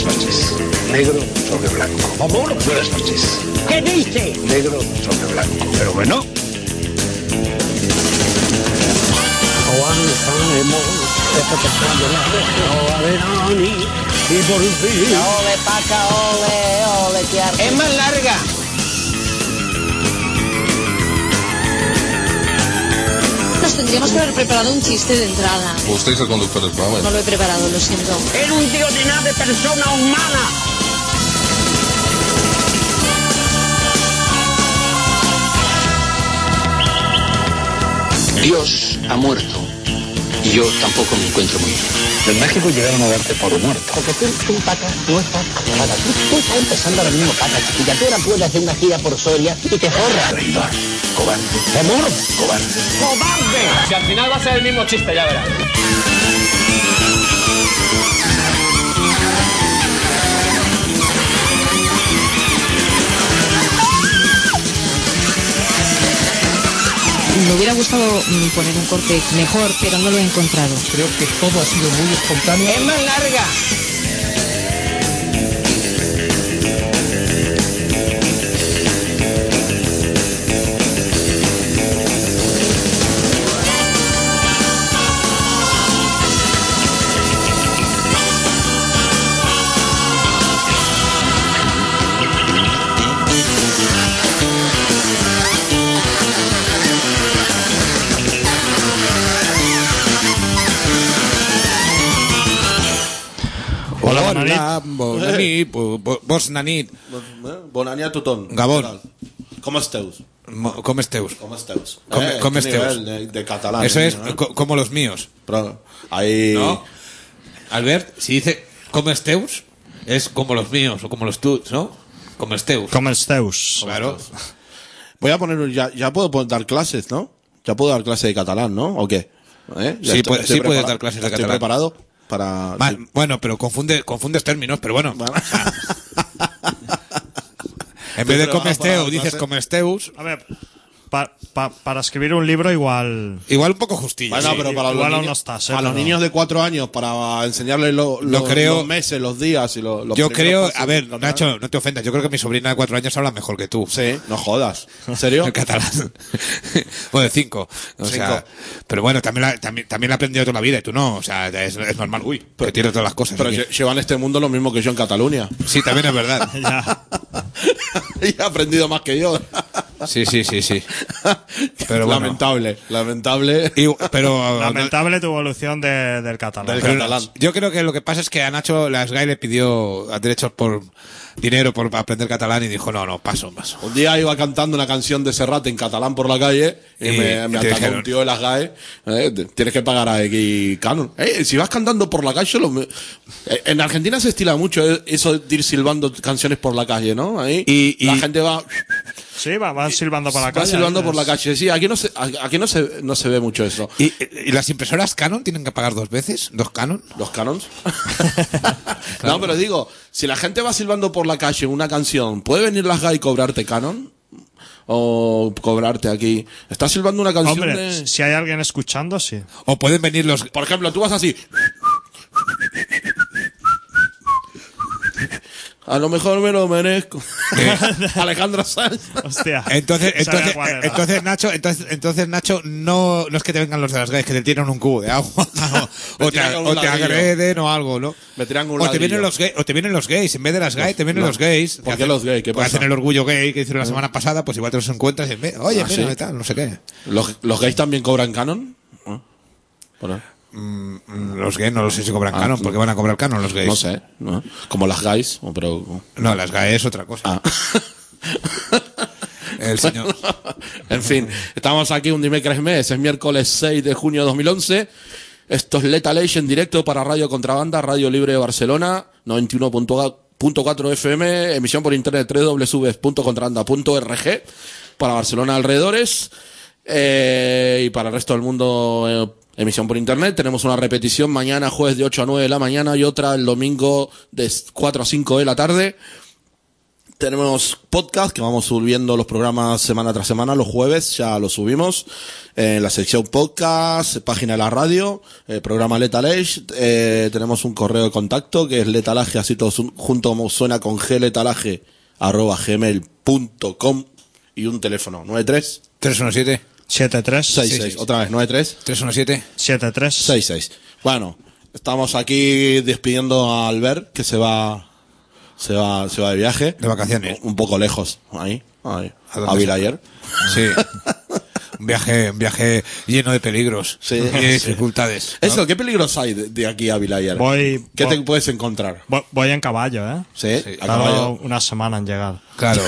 Buenas noches. Negro sobre blanco. Amor, buenas noches. ¿Qué dice? Negro sobre blanco. Pero bueno. Avanzaremos de la Verani y por fin. Ole, paca, ole, que arte. Es más larga. Nos tendríamos que haber preparado un chiste de entrada. Usted es el conductor del programa. No lo he preparado, lo siento. Era un tirotear de persona humana. Dios ha muerto y yo tampoco me encuentro muy bien. En México llegaron a darte por muerto. Porque tú, paca, no estás paca. Tú estás empezando ahora mismo, paca, chiquilla. Tú ahora puedes hacer una gira por Soria y te forras. Traidor. Cobarde. Amor. Cobarde. ¡Cobarde! Si al final va a ser el mismo chiste, ya verás. Me hubiera gustado poner un corte mejor, pero no lo he encontrado. Creo que todo ha sido muy espontáneo. Es más larga. Hola, bona nit. Bona nit a tothom. Gabón. ¿Cómo estáis? ¿Cómo estéus? ¿Cómo estáis? ¿Cómo qué estéus? nivel de catalán. Eso es ¿no? como los míos. Pero ahí... ¿No? Albert, si dice ¿cómo esteus? Es como los míos o como los tuyos, ¿no? Como esteus. Com esteus? Claro. Voy a poner... Ya puedo dar clases, ¿no? Ya puedo dar clases de catalán, ¿no? ¿O qué? Ya Sí, estoy puedes dar clases de Estoy catalán. preparado para... Bueno, pero confundes términos, pero bueno. O sea, en vez de Pero como esteu, para dices clase. A como esteus. ver, para escribir un libro igual... Igual un poco justillo. Bueno, sí. pero para igual los aún niños, no estás, a los pero- niños de 4 años, para enseñarles creo- los meses, los días y los Yo primeros creo, pasos a ver, del catalán. Nacho, no te ofendas, yo creo que mi sobrina de 4 años habla mejor que tú. Sí, no jodas. ¿En serio? El catalán. Bueno, de 5. O sea, pero bueno, también la he aprendido toda la vida y tú no. O sea, es normal. Uy, que tiene todas las cosas. Pero aquí. llevan este mundo lo mismo que yo en Cataluña. Sí, también es verdad. Ya. Y ha aprendido más que yo. Sí. Pero bueno. Lamentable. Pero Lamentable tu evolución del catalán. Del catalán. yo creo que lo que pasa es que a Nacho la SGAE le pidió derechos por dinero por aprender catalán y dijo, no, paso. Un día iba cantando una canción de Serrat en catalán por la calle y Y me te atacó dijeron, un tío de las GAE. Tienes que pagar aquí canon. Si vas cantando por la calle, en Argentina se estila mucho eso de ir silbando canciones por la calle, ¿no? Ahí Y la gente va Sí, van silbando por la calle. silbando por la calle. Sí, aquí no se ve mucho eso. ¿Y las impresoras Canon tienen que pagar 2 veces? ¿2 Canon? ¿Los canons? No, pero digo, si la gente va silbando por la calle una canción, ¿puede venir las GAE y cobrarte canon? O cobrarte aquí. ¿Estás silbando una canción Hombre, de... si hay alguien escuchando, sí. ¿O pueden venir los... Por ejemplo, tú vas así... A lo mejor me lo merezco. Alejandro Sanz. Hostia. Entonces Nacho, no es que te vengan los de las gays, que te tiran un cubo de agua o te agreden o algo, ¿no? Me tiran un o te vienen ladrillo. los gays, en vez de las gays te vienen los gays. ¿Por qué los gays? ¿Qué Porque pasa? hacen el orgullo gay que hicieron la semana pasada, pues igual te los encuentras y oye, ¿sí? mira, tal, no sé qué. ¿Los gays también cobran canon? Bueno, Los gays no sé si cobran canon, porque van a cobrar canon los gays. no sé, ¿no? Como las gays, pero... No, las gays es otra cosa. El señor. En fin, estamos aquí un dimecres mes, es miércoles 6 de junio de 2011. Esto es Lethal Age en directo para Radio Contrabanda, Radio Libre de Barcelona, 91.4 FM, emisión por internet www.contrabanda.org para Barcelona alrededores, y para el resto del mundo emisión por internet. Tenemos una repetición mañana jueves de 8 a 9 de la mañana y otra el domingo de 4 a 5 de la tarde. Tenemos podcast que vamos subiendo los programas semana tras semana, los jueves ya los subimos en la sección podcast, página de la radio, programa Lethal Age. Tenemos un correo de contacto que es letalaje, así todo junto como suena, con gletalaje@gmail.com, y un teléfono 93 317 7366. otra vez 93 317 7366. Bueno, estamos aquí despidiendo a Albert, que se va de viaje. De vacaciones. Un poco lejos, ahí ¿A a Vilayer. Sí. Un viaje lleno de peligros. Sí. Y de dificultades, ¿no? Eso, ¿qué peligros hay de aquí a Vilayer? ¿Qué te puedes encontrar? Voy en caballo, ¿eh? Sí, a Tardo caballo. una semana en llegar. Claro.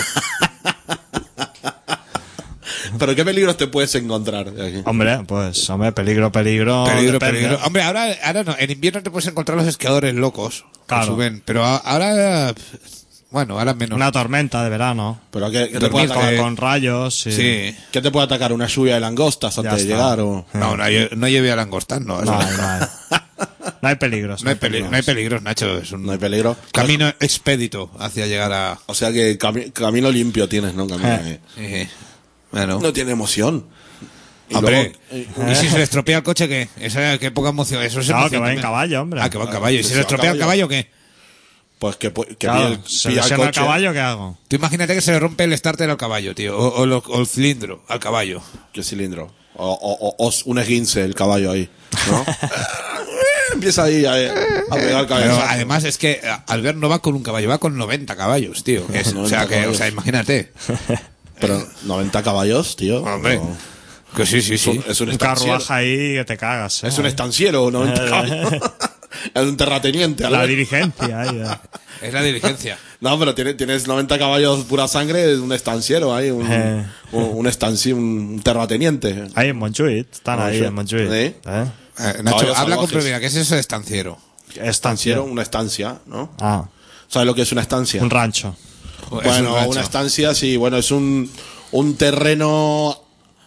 ¿Pero qué peligros te puedes encontrar de aquí? Hombre, peligro. Peligro. depende. Hombre, ahora no. En invierno te puedes encontrar los esquiadores locos. Que Claro. suben. Pero ahora, bueno, ahora menos. Una tormenta de verano. ¿Pero qué te Dormir puede atacar? Con rayos. Y... Sí. ¿Qué te puede atacar? ¿Una lluvia de langostas antes de está. llegar? O... No lleve a langostán, no. No hay peligros. No hay peligros, Nacho. Es un No hay peligro. camino expedito hacia llegar a... O sea que camino limpio tienes, ¿no? Camino, Sí. Bueno. No tiene emoción. Y Hombre, luego- ¿y si se le estropea el coche qué? Esa, qué poca emoción. Eso es No, emoción que va en también. caballo, hombre. Ah, que va en caballo. ¿Y si Si se le va a estropea el caballo. caballo qué? Pues que Claro, pilla se el lesiona el coche. caballo, ¿qué hago? Tú imagínate que se le rompe el starter al caballo, tío. O el cilindro al caballo. ¿Qué cilindro? O un esguince el caballo ahí, ¿no? Empieza ahí a pegar Pero cabeza. además es que Albert no va con un caballo, va con 90 caballos, tío. Que es- 90 caballos. imagínate. Pero 90 caballos, tío. Hombre. No. Que sí. Es un Un estanciero. carruaje ahí que te cagas. Es un estanciero, 90 caballos. Es un terrateniente. La Albert. dirigencia ahí. Es la diligencia. No, pero tienes 90 caballos pura sangre, es un estanciero ahí, un terrateniente. Ahí en Montjuïc. Están ahí en Montjuïc. Sí. Nacho, Caballos habla con salvajes. propiedad. ¿Qué es eso de estanciero? Estanciero, una estancia, ¿no? Ah, ¿Sabes lo que es una estancia? un rancho. Es un Bueno, rancho. una estancia, sí, bueno, es un terreno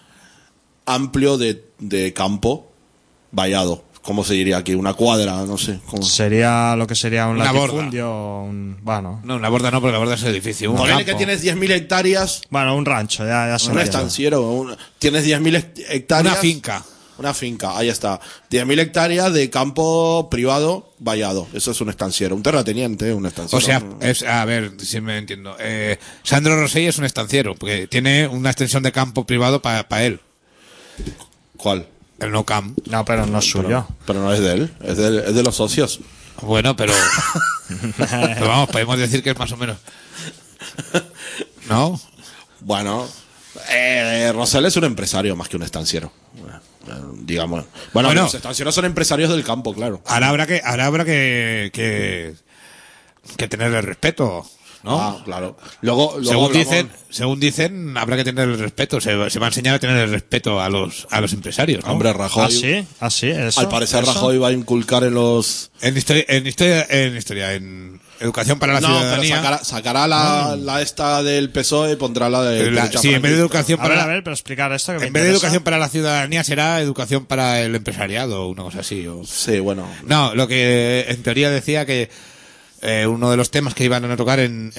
amplio de campo vallado. ¿Cómo se diría aquí? Una cuadra, no sé. ¿cómo? Sería lo que sería un Una borda. latifundio. Bueno, No, una borda no, porque la borda es el edificio. Un Ponele que campo. tienes 10.000 hectáreas, un rancho, ya se un entiende. estanciero. Tienes 10.000 hectáreas. Una finca. Una finca, ahí está. 10.000 hectáreas de campo privado vallado. Eso es un estanciero. Un terrateniente, un estanciero. O sea, a ver si me entiendo. Sandro Rosell es un estanciero, porque tiene una extensión de campo privado para él. ¿Cuál? El no camp. No, pero no es suyo. Pero no es de él, es de los socios. Bueno, pero vamos, podemos decir que es más o menos. ¿No? Bueno, Rosell es un empresario más que un estanciero. Digamos. Bueno, Bueno. los estancieros son empresarios del campo, claro. Ahora habrá que tenerle respeto, ¿no? Ah, claro. Luego Según dicen, habrá que tener el respeto. Se va a enseñar a tener el respeto a los empresarios, ¿no? Hombre, Rajoy. ¿Ah, sí? ¿Eso? Al parecer ¿Eso? Rajoy va a inculcar en los... En educación para la No, ciudadanía. pero sacará la esta del PSOE y pondrá la de... derecha Sí, en vez de educación A ver, para pero explicar esto que me en vez de interesa. educación para la ciudadanía será educación para el empresariado o una cosa así. Sí, bueno. No, lo que en teoría decía que uno de los temas que iban a tocar en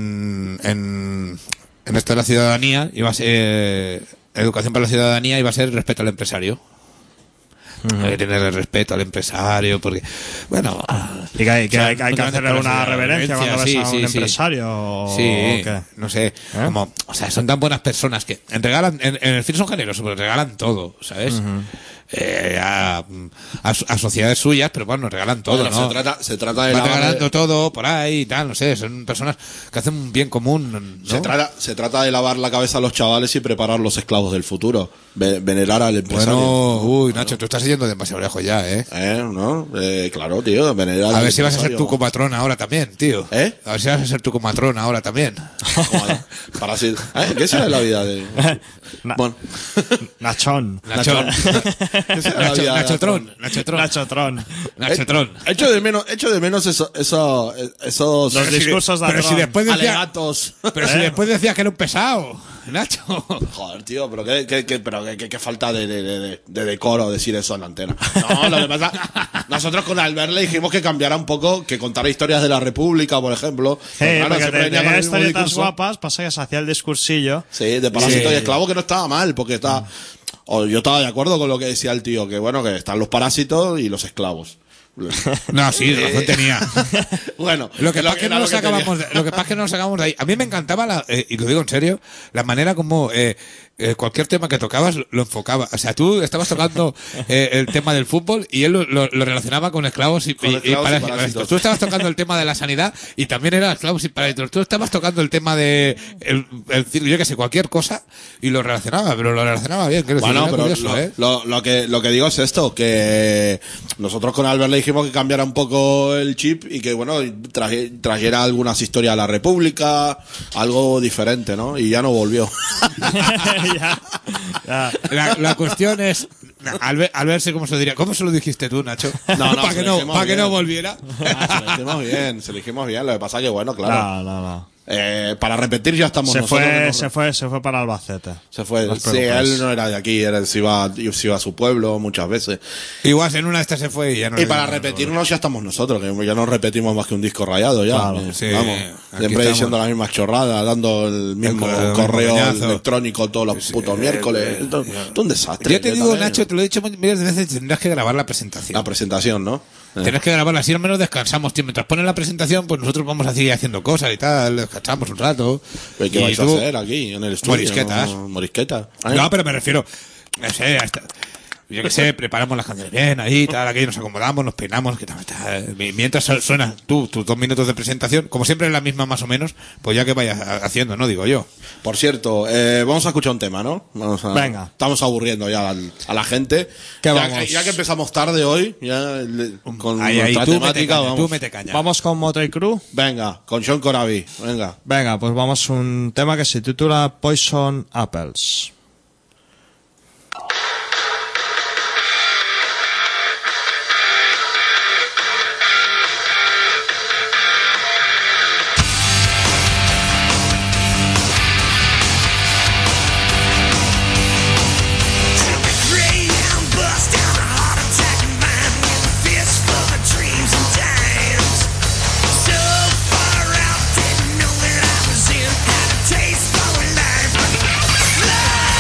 esto de la ciudadanía iba a ser educación para la ciudadanía, iba a ser respeto al empresario. Hay que tener el respeto al empresario, porque, bueno. Y que hay que fundamentalmente hacerle para una la reverencia cuando ves sí, a un sí, sí. empresario. ¿O Sí, qué? no sé, como, o sea, son tan buenas personas que regalan, en el fin son generosos, pero regalan todo, ¿sabes? A sociedades suyas, pero bueno, regalan todo, Bueno, ¿no? se trata de Van lavar- regalando todo por ahí y tal, no sé, son personas que hacen un bien común, ¿no? Se trata de lavar la cabeza a los chavales y preparar los esclavos del futuro. Venerar al empresario. Bueno, uy, Nacho, tú estás yendo demasiado lejos ya, ¿eh? ¿No? Claro, tío, venerar A al ver si vas a ser empresario. tu copatrón ahora también, tío. ¿Eh? A ver si vas a ser tu copatrón ahora también. Para así, ¿qué será la vida de...? Bueno. Nachón. Nachón. ¿Qué será la vida de Nachotron. Nachotron. Nachotron. Echo de menos esos Los discursos de pero si Atron. después decía, alegatos. pero si después decías que era un pesado. Nacho. Joder, tío, pero qué falta de decoro decir eso en la antena. No, lo que pasa, nosotros con Albert le dijimos que cambiara un poco, que contara historias de la República, por ejemplo. Claro, porque siempre venía con tenía el mismo historietas discurso. guapas, pasa que se hacía el discursillo. Sí, de parásito y esclavo, que no estaba mal, porque está... yo estaba de acuerdo con lo que decía el tío, que bueno, que están los parásitos y los esclavos. No, sí, razón tenía. Bueno, Lo que pasa es que no lo nos sacamos de ahí. A mí me encantaba, y lo digo en serio, la manera como cualquier tema que tocabas lo enfocaba. O sea, tú estabas tocando el tema del fútbol y él lo relacionaba con esclavos y parásitos. Tú estabas tocando el tema de la sanidad y también era esclavos y parásitos. Tú estabas tocando el tema de yo qué sé, cualquier cosa y lo relacionaba, pero lo relacionaba bien. Bueno, pero curioso, lo que digo es esto, que nosotros con Albert le dijimos que cambiara un poco el chip y que, bueno, trajera algunas historias a la República, algo diferente, ¿no? Y ya no volvió. Ya. La cuestión es, al verse cómo se lo diría. ¿Cómo se lo dijiste tú, Nacho? No, para que no volviera. Se lo dijimos bien. Lo que pasa que, bueno, claro. No. Para repetir ya estamos Se nosotros. fue para Albacete. Se fue. No os Sí, preocupéis. él no era de aquí, se iba a su pueblo muchas veces. Igual en una de estas se fue y ya no. Y para repetirnos ya estamos nosotros, que ya no repetimos más que un disco rayado ya. Claro, sí, vamos, aquí siempre estamos. diciendo las mismas chorradas, dando el mismo correo coñazo. electrónico todos los putos miércoles. Esto es un desastre. Yo te digo, también. Nacho, te lo he dicho miles de veces, tendrás que grabar la presentación. La presentación, ¿no? Tienes que grabarla, así al menos descansamos, tío. Mientras ponen la presentación, pues nosotros vamos así haciendo cosas y tal, descansamos un rato. ¿Qué Y vais a tú- hacer aquí en el estudio? Morisquetas. ¿No? Morisquetas. No, pero me refiero, no sé, yo qué sé, preparamos las canciones bien ahí, tal, aquí nos acomodamos, nos peinamos, que tal. Mientras suena tus 2 minutos de presentación, como siempre es la misma más o menos, pues ya que vayas haciendo, ¿no? Digo yo. Por cierto, vamos a escuchar un tema, ¿no? Venga. Estamos aburriendo ya a la gente. ¿Qué Ya vamos? que empezamos tarde hoy, ya con Ahí, nuestra tú mete temática, caña, vamos. tú mete caña. Vamos con Motley Crue. Venga, con Sean Corabi, venga. Venga, pues vamos a un tema que se titula Poison Apples. Taste for life.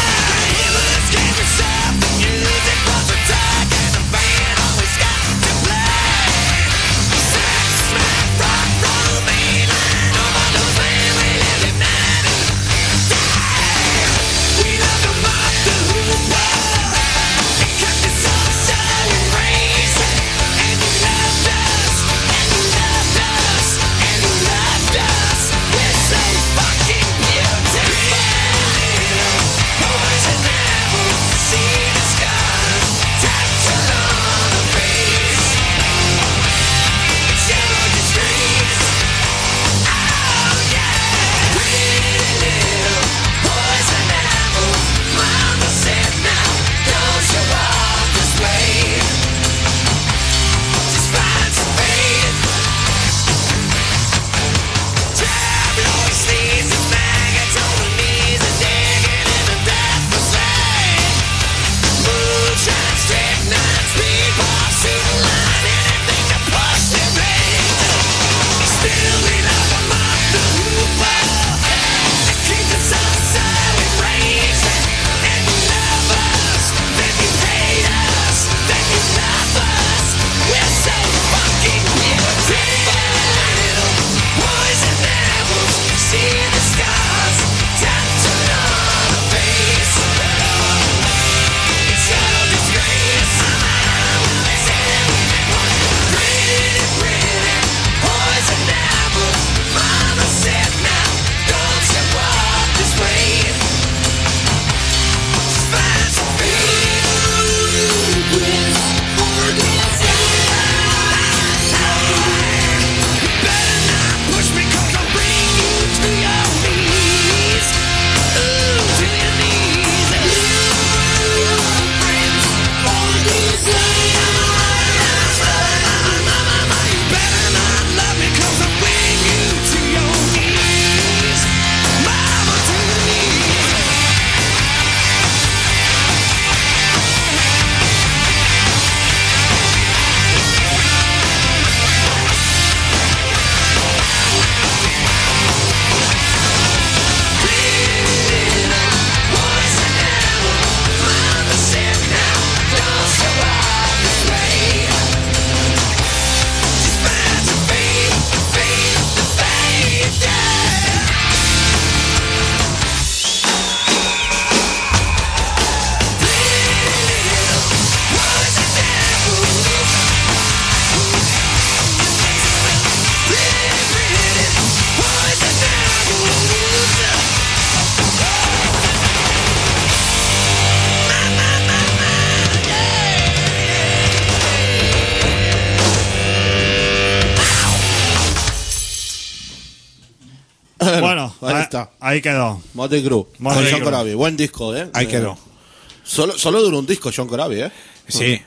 está. Ahí quedó. Motley Crue. Motley Con John Crue. Corabi. Buen disco, ¿eh? Ahí quedó. Solo duró un disco John Corabi, ¿eh? Sí.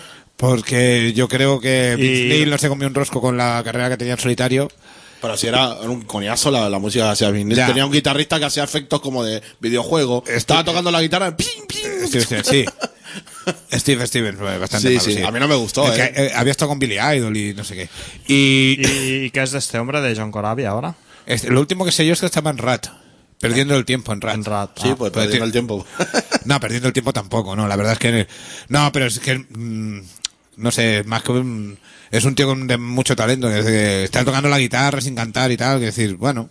Porque yo creo que Vince Y- Neil no se comió un rosco con la carrera que tenía en solitario. Pero si era un coñazo la música que hacía Vince Neil. Ya. Tenía un guitarrista que hacía efectos como de videojuego. Estaba tocando la guitarra. ¡Pim, pim! Sí. Steve Stevens, bastante Sí, malo, sí. A mí no me gustó, Es que, había estado con Billy Idol y no sé qué. ¿Y qué es de este hombre, de John Corabi, ahora? Lo último que sé yo es que estaba en Rat. Perdiendo el tiempo en Rat. En Rat. Sí, pues pero perdiendo el tiempo. No, perdiendo el tiempo tampoco, no. La verdad es que... No, pero es que... no sé, más que es un tío de mucho talento. Es que está tocando la guitarra sin cantar y tal. Que decir, bueno...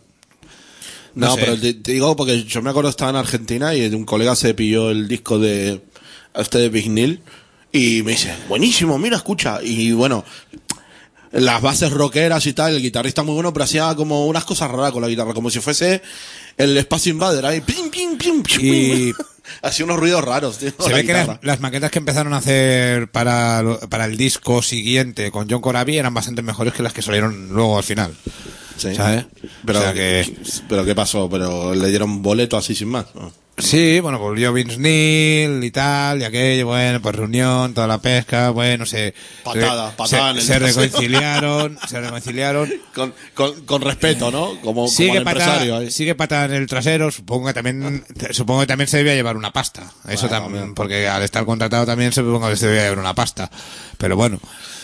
No, sé. pero te digo porque yo me acuerdo estaba en Argentina y un colega se pilló el disco de Big Neil y me dice, buenísimo, mira, escucha. Y bueno, las bases rockeras y tal, el guitarrista muy bueno, pero hacía como unas cosas raras con la guitarra, como si fuese el Space Invader ahí, pim, pim, pim, pim, Y- hacía unos ruidos raros, tío, Se la ve que guitarra. las maquetas que empezaron a hacer para el disco siguiente con John Corabi eran bastante mejores que las que salieron luego al final. Sí. ¿Sabes? Pero, O sea que... pero ¿qué pasó? ¿Pero le dieron boleto así sin más? ¿No? Sí, bueno, volvió Vince Neil y tal, y aquello, bueno, pues reunión, toda la pesca, bueno, Patada en el se trasero. reconciliaron. Con respeto, ¿no? Como el empresario ahí. Sigue patada en el trasero, supongo que también se debía llevar una pasta. Eso Bueno, también, porque al estar contratado también supongo que se debía llevar una pasta. Pero bueno.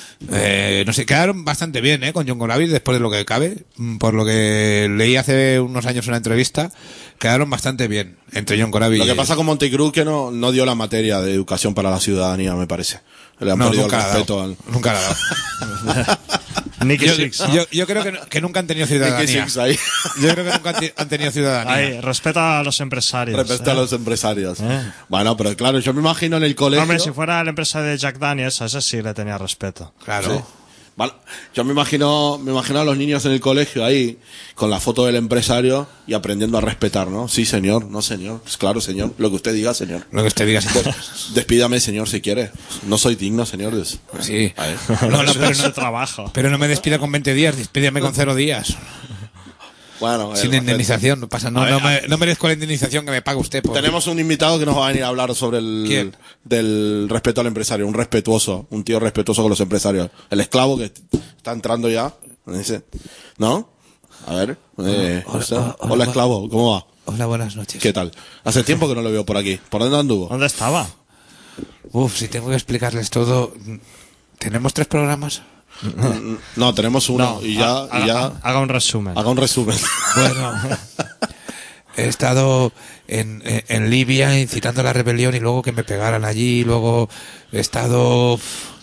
No sé, quedaron bastante bien, con John Corabi después de lo que cabe. Por lo que leí hace unos años una entrevista, quedaron bastante bien entre John Corabi Lo y... que pasa con Motley Crue que no dio la materia de educación para la ciudadanía, me parece. Le han No, perdido nunca el la ha respeto dado. al... Nunca la ha dado. Nicky Six, ¿no? Yo creo que nunca han tenido ciudadanía. Nicky Six ahí. Yo creo que nunca han tenido ciudadanía. Ahí, respeta a los empresarios. Respecto a los empresarios. Bueno, pero claro, yo me imagino en el colegio... Hombre, si fuera el empresario de Jack Daniels, a ese sí le tenía respeto. Claro. Sí. Vale. Yo me imagino a los niños en el colegio ahí, con la foto del empresario y aprendiendo a respetar, ¿no? Sí, señor, no, señor. Pues claro, señor. Lo que usted diga, señor. Lo que usted diga, señor. Despídame, señor, si quiere. No soy digno, señor. Sí. A ver. No, Eso pero es su trabajo. Pero no me despida con 20 días, despídeme con 0 días. Bueno, Sin indemnización, no pasa. A ver, No merezco la indemnización que me paga usted. Tenemos un invitado que nos va a venir a hablar sobre ¿Quién? del respeto al empresario, un tío respetuoso con los empresarios. El esclavo que está entrando ya, dice, ¿no? A ver, hola esclavo, ¿cómo va? Hola, buenas noches. ¿Qué tal? Hace tiempo que no lo veo por aquí. ¿Por dónde anduvo? ¿Dónde estaba? Uf, si tengo que explicarles todo. ¿Tenemos 3 programas? No, tenemos uno y ya Haga un resumen. haga un resumen. Bueno, he estado en Libia incitando a la rebelión y luego que me pegaran allí. Luego he estado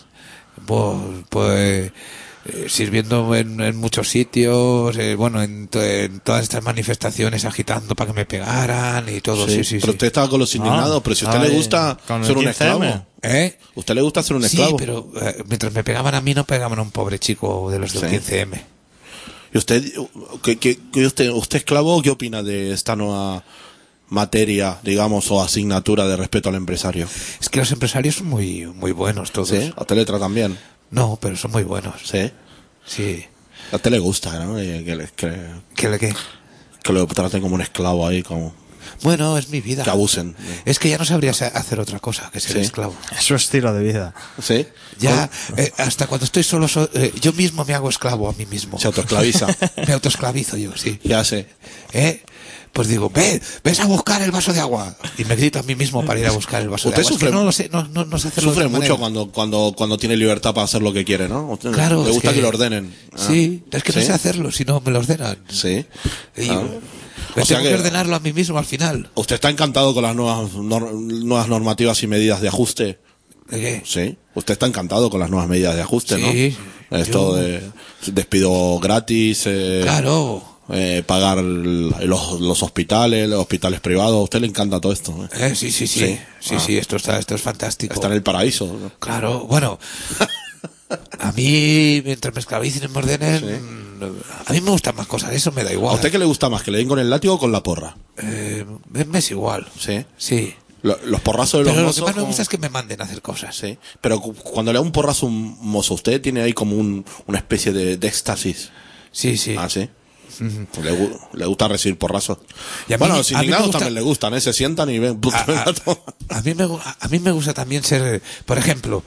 pues sirviendo en muchos sitios, bueno, en todas estas manifestaciones agitando para que me pegaran y todo. Sí, sí, Pero sí. usted estaba con los indignados, pero si a usted le gusta con el ser un 15M. esclavo. ¿Eh? ¿Usted le gusta ser un Sí, esclavo? pero mientras me pegaban a mí no pegaban a un pobre chico de los del Sí. 15M. ¿Y usted, usted esclavo, qué opina de esta nueva materia, digamos, o asignatura de respeto al empresario? Es que los empresarios son muy, muy buenos todos. ¿Sí? ¿A usted le tratan bien? No, pero son muy buenos. ¿Sí? Sí. A usted le gusta, ¿no? ¿Qué? Que lo traten como un esclavo ahí, como Bueno, es mi vida. que abusen. Es que ya no sabría hacer otra cosa que ser Sí. esclavo. Es su estilo de vida. ¿Sí? Ya, hasta cuando estoy solo, yo mismo me hago esclavo a mí mismo. Se autoesclaviza. Me autoesclavizo yo, sí. ¿Qué hace? Pues digo, ves a buscar el vaso de agua. Y me grito a mí mismo para ir a buscar el vaso Usted de agua. sufre- Es que no lo sé, no sé hacerlo de Sufre otra mucho manera. cuando tiene libertad para hacer lo que quiere, ¿no? Usted Claro, le es gusta que lo ordenen. Sí, es que no ¿Sí? sé hacerlo, si no me lo ordenan. Sí. Y Ah. me O sea tengo que que- ordenarlo a mí mismo al final. ¿Usted está encantado con las nuevas normativas y medidas de ajuste? ¿De qué? Sí. ¿Usted está encantado con las nuevas medidas de ajuste, Sí, no? Esto yo- de despido gratis, Claro. pagar los hospitales privados. ¿A usted le encanta todo esto? Sí. Sí. Sí, esto es fantástico. Está en el paraíso, ¿no? Claro, bueno. A mí, mientras me esclavicen y me ordenen, a mí me gustan más cosas, eso me da ¿A igual. usted qué le gusta más? ¿Que le den con el látigo o con la porra? Me es igual. Sí. Sí. Los porrazos de los Pero lo mozos... que más me como- gusta es que me manden a hacer cosas. Sí. Pero cuando le da un porrazo a un mozo, ¿usted tiene ahí como una especie de éxtasis? Sí, sí. Ah, ¿sí? Le gusta recibir porrazos. Y a mí- Bueno, a los mí me indignados gusta- también le gustan, ¿eh? Se sientan y ven. A mí me gusta también ser, por ejemplo,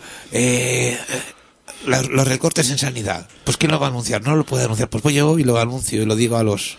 los recortes en sanidad. Pues ¿quién lo va a anunciar? No lo puede anunciar. Pues voy yo y lo anuncio y lo digo a los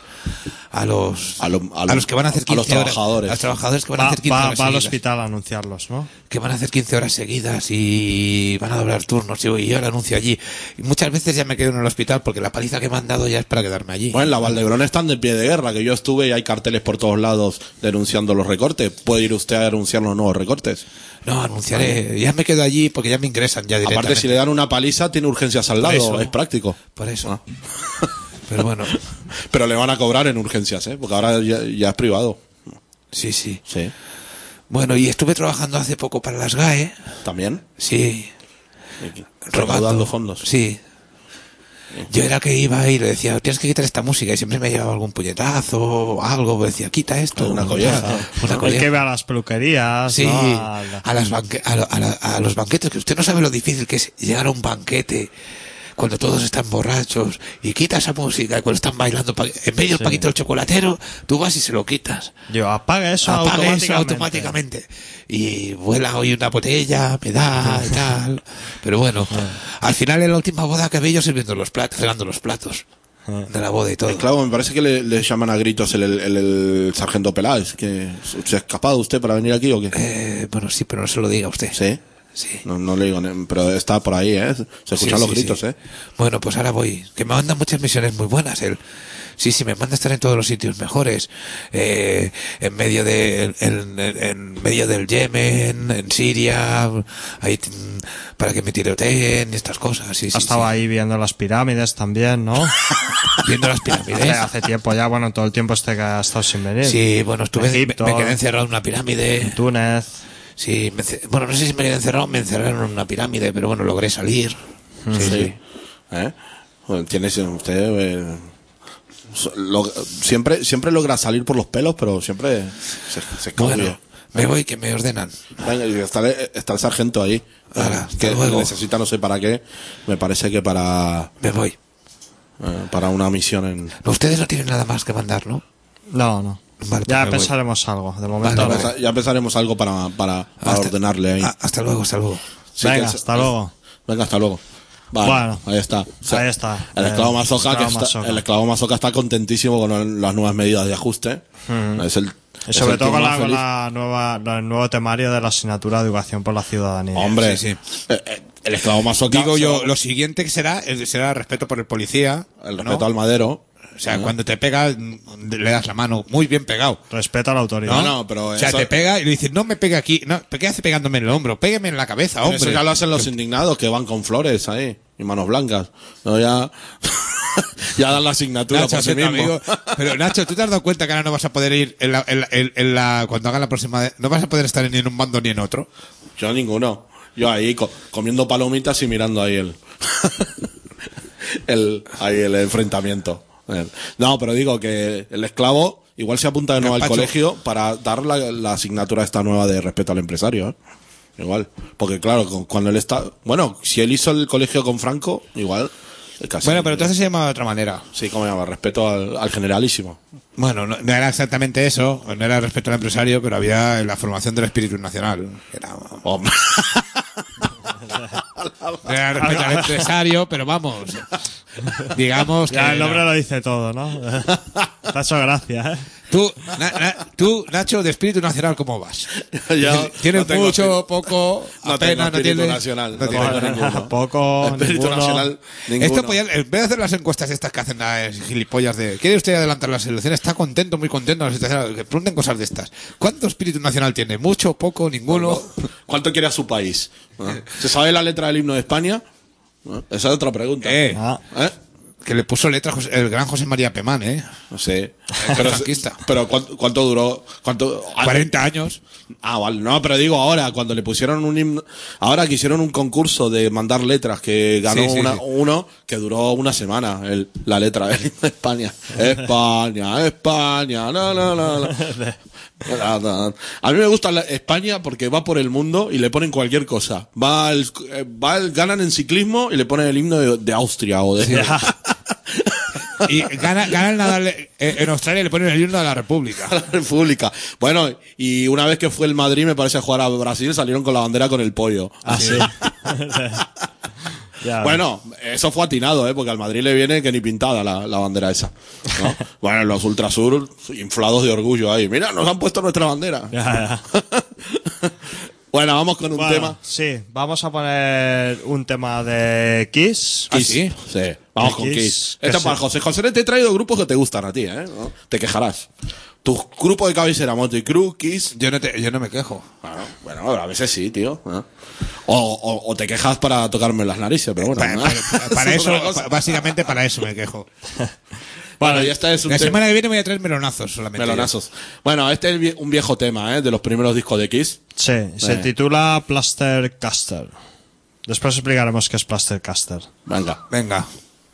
que van a hacer 15 a los horas. trabajadores. A los trabajadores que van a hacer 15 horas Va al seguidas. hospital a anunciarlos, ¿no? Que van a hacer 15 horas seguidas y van a doblar turnos y yo lo anuncio allí. Y muchas veces ya me quedo en el hospital porque la paliza que me han dado ya es para quedarme allí. Bueno, en la Valdebrón están de pie de guerra, que yo estuve y hay carteles por todos lados denunciando los recortes. ¿Puede ir usted a denunciar los nuevos recortes? No, anunciaré. Ya me quedo allí porque ya me ingresan ya directamente. Aparte, si le dan una paliza, tiene urgencias al Por lado, eso. es práctico. Por eso. Pero bueno, Pero le van a cobrar en urgencias, ¿eh? Porque ahora ya es privado. sí, sí. Sí. Bueno, y estuve trabajando hace poco para las GAE. ¿También? Sí. Recaudando fondos. Sí. Yo era que iba y le decía, tienes que quitar esta música, y siempre me llevaba algún puñetazo o algo, me decía, quita esto. Una colleja. Una Hay colleja. que ver a las peluquerías, Sí, ¿no? a los banquetes, que usted no sabe lo difícil que es llegar a un banquete cuando todos están borrachos y quita esa música y cuando están bailando en medio del paquito del chocolatero, tú vas y se lo quitas. Yo, apaga eso automáticamente. Y vuela hoy una botella, me da y tal. Pero bueno, al final en la última boda acabé yo sirviendo los platos, fregando los platos de la boda y todo. Claro, me parece que le llaman a gritos el sargento Peláez. Que ¿se ha escapado usted para venir aquí o qué? Bueno, sí, pero no se lo diga a usted. ¿Sí? Sí. No le digo, pero está por ahí, ¿eh? Se escuchan los gritos, sí. ¿eh? Bueno, pues ahora voy. Que me mandan muchas misiones muy buenas. Él. Sí, me manda a estar en todos los sitios mejores. En medio del Yemen, en Siria, ahí para que me tiroteen y estas cosas. Sí, Estaba ahí viendo las pirámides también, ¿no? Viendo las pirámides. Hace tiempo ya, bueno, todo el tiempo que ha estado sin venir. Sí, bueno, Egipto, me quedé encerrado en una pirámide. en Túnez. Sí, bueno, no sé si me quedé encerrado, me encerraron en una pirámide, pero bueno, logré salir. Sí. ¿Eh? Bueno, tiene usted siempre logra salir por los pelos, pero siempre se escabula. Bueno, me voy, que me ordenan. Venga, y está el sargento ahí. Ahora, que luego. necesita no sé para qué. Me parece que para Me voy. para una misión en... No, ustedes no tienen nada más que mandar, ¿no? No. Vale, Ya pues me pensaremos algo. De momento Vale, no. Ya empezaremos algo para ordenarle ahí. Hasta luego, hasta luego. Sí, Venga, que- hasta luego. Venga, hasta luego. Vale, Bueno, ahí está. ahí está. El esclavo Mazoca, esclavo que Mazoca. el esclavo Mazoca está contentísimo con las nuevas medidas de ajuste. Es el, Y es sobre el todo tío con más feliz. el nuevo temario de la asignatura de educación por la ciudadanía. Hombre, Sí. el esclavo Mazoca. Digo yo, lo siguiente que será respeto por el policía. El ¿no? respeto al madero. O sea, cuando te pega, le das la mano, muy bien pegado. Respeto a la autoridad. No, pero O sea, eso, te pega y le dices, no me pegue aquí. No, ¿qué hace pegándome en el hombro? Pégueme en la cabeza, pero eso hombre. ya lo hacen los indignados que van con flores ahí y manos blancas. No, ya dan la asignatura Nacho, por sí siento, mismo. amigo. Pero Nacho, ¿tú te has dado cuenta que ahora no vas a poder ir cuando hagan la próxima, no vas a poder estar ni en un bando ni en otro? Yo ninguno. Yo ahí comiendo palomitas y mirando ahí el enfrentamiento. No, pero digo que el esclavo igual se apunta de nuevo al Gazpacho. colegio para dar la asignatura esta nueva de respeto al empresario, ¿eh? Igual. Porque claro, cuando él está... Bueno, si él hizo el colegio con Franco, igual... Casi, Bueno, pero entonces se llama de otra manera. Sí, ¿cómo se llama? Respeto al generalísimo. Bueno, no era exactamente eso, no era respeto al empresario, pero había la formación del espíritu nacional. Que era, Hombre. era respeto al empresario, pero vamos, digamos que... Ya el nombre lo dice todo, ¿no? Te ha hecho gracia, ¿eh? Tú, Nacho, de espíritu nacional, ¿cómo vas? Yo ¿Tienes no tengo mucho, poco, no tengo apenas, no espíritu tienes? nacional. No No tienes. tengo ninguno. Poco, Espíritu ninguno. nacional, ninguno. Esto podía, en vez de hacer las encuestas estas que hacen las gilipollas de ¿quiere usted adelantar las elecciones? Está contento, muy contento, que pregunten cosas de estas. ¿Cuánto espíritu nacional tiene? ¿Mucho, poco, ninguno? ¿Cuánto quiere a su país? ¿Se sabe la letra del himno de España? Esa es otra pregunta. Ah. ¿Eh? Que le puso letra el gran José María Pemán, No sé. franquista. Pero ¿cuánto duró? 40 años. Ah, vale. No, pero digo ahora, cuando le pusieron un himno... Ahora que hicieron un concurso de mandar letras, que ganó Sí, sí, sí. uno que duró una semana, la letra del himno de España. España, España, no. A mí me gusta España porque va por el mundo y le ponen cualquier cosa. Ganan en ciclismo y le ponen el himno de Austria o de... Y gana el Nadal en Australia y le ponen el himno de la República. A la República. Bueno, y una vez que fue el Madrid, me parece, a jugar a Brasil, salieron con la bandera con el pollo. Ah, sí. Ya, bueno, eso fue atinado, porque al Madrid le viene que ni pintada la bandera esa, ¿no? Bueno, los Ultrasur inflados de orgullo ahí. Mira, nos han puesto nuestra bandera. Ya. Bueno, vamos con un tema. Sí, vamos a poner un tema de Kiss. Kiss. Sí, vamos con Kiss. Esto es para José. José, te he traído grupos que te gustan a ti, ¿no? Te quejarás. Tu grupo de cabecera, Motley Crue, Kiss. Yo no me quejo. Bueno, a veces sí, tío. O te quejas para tocarme las narices, pero bueno. Para eso, básicamente para eso me quejo. Bueno, y este es un la semana que viene voy a traer melonazos solamente. Melonazos. Bueno, este es un viejo tema, de los primeros discos de Kiss. Sí, se titula Plaster Caster. Después explicaremos qué es Plaster Caster. Venga.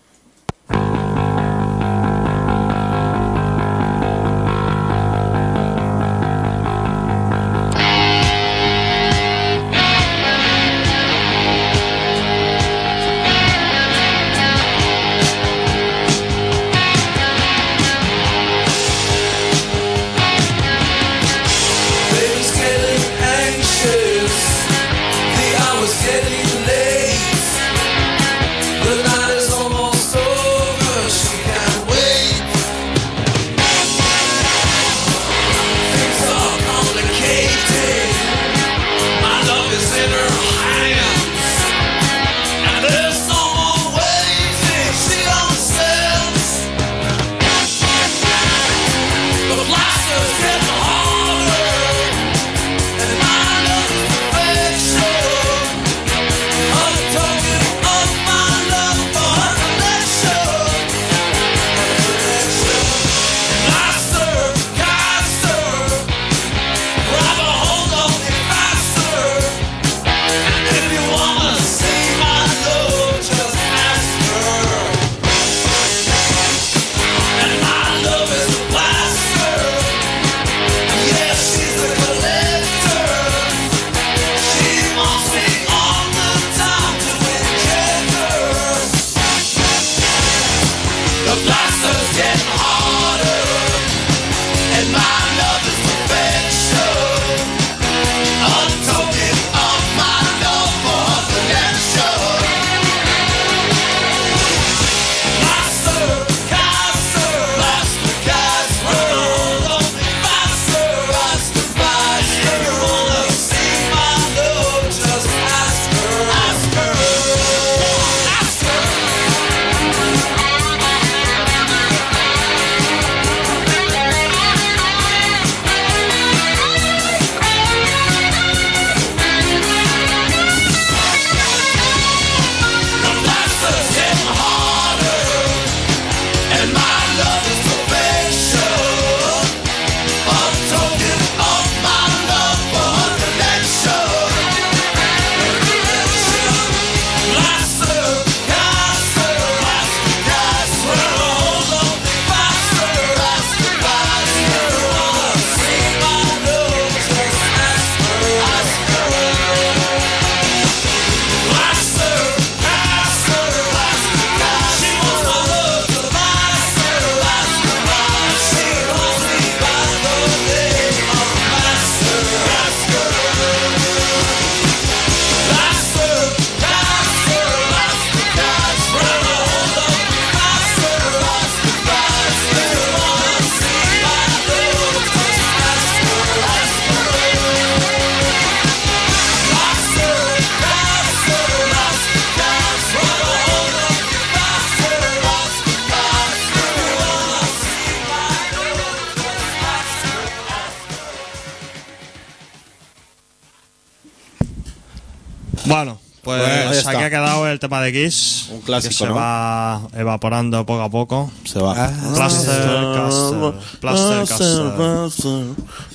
Bueno, pues aquí ha quedado el tema de Kiss. Un clásico, que se ¿no? va evaporando poco a poco. Se va. Plaster Caster.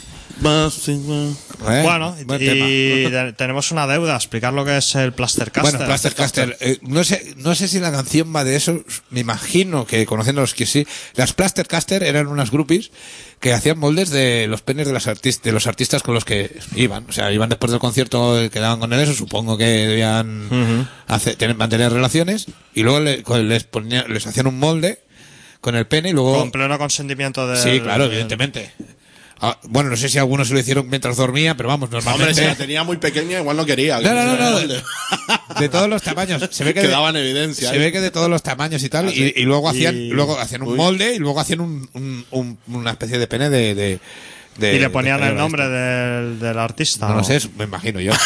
Bueno, y tenemos una deuda, explicar lo que es el Plaster Caster. Bueno, Plaster Caster, no sé si la canción va de eso, me imagino que conociéndolos que sí. Las Plaster Caster eran unas groupies que hacían moldes de los penes de los artistas con los que iban. O sea, iban después del concierto, quedaban con eso, supongo que debían mantener relaciones, y luego les hacían un molde con el pene y luego... Con pleno consentimiento de... Sí, claro, evidentemente. Ah, bueno, no sé si algunos se lo hicieron mientras dormía, pero vamos, normalmente... Hombre, si la tenía muy pequeña, igual no quería. No. De todos los tamaños. Se ve que quedaba en evidencia. Se ve que de todos los tamaños y tal. Y luego hacían un molde y luego hacían una especie de pene de y le ponían el nombre del artista. No lo sé, me imagino yo.